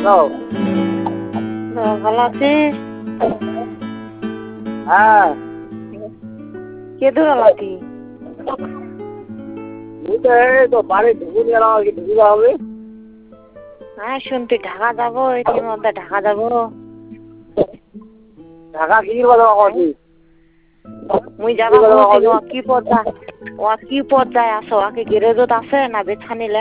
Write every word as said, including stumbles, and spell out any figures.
Hello. হ্যাঁ, ভালো আছিস? হ্যাঁ। কে দৌড়ালাতি? এই তো বাড়ি ঢুকে গেলাম আর কি, ঢুকে যাওয়া হবে। হ্যাঁ শুনতে ঢাকা যাবো, এটির মধ্যে ঢাকা যাবো। ঢাকা কি বাজার করছি? মুই যাবা বলছি, ও কি পর্যায়ে ও কি পর্যায়ে আছো? আকে গ্যারেজত আছে না বেছানি